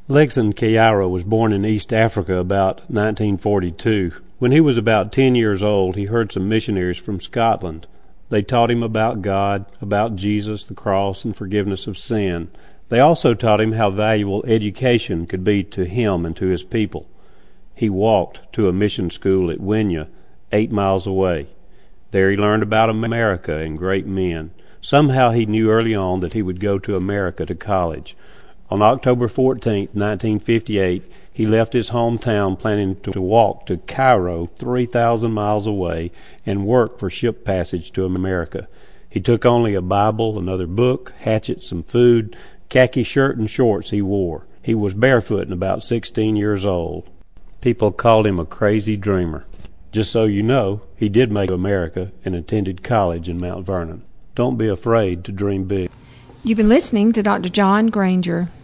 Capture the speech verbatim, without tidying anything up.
Legson Kayira was born in East Africa about nineteen forty-two. When he was about ten years old, he heard some missionaries from Scotland. They taught him about God, about Jesus, the cross, and forgiveness of sin. They also taught him how valuable education could be to him and to his people. He walked to a mission school at Winya, eight miles away. There he learned about America and great men. Somehow he knew early on that he would go to America to college. On October fourteenth, nineteen fifty-eight, he left his hometown planning to walk to Cairo, three thousand miles away, and work for ship passage to America. He took only a Bible, another book, hatchet, some food, khaki shirt and shorts he wore. He was barefoot and about sixteen years old. People called him a crazy dreamer. Just so you know, he did make America and attended college in Mount Vernon. Don't be afraid to dream big. You've been listening to Doctor John Granger.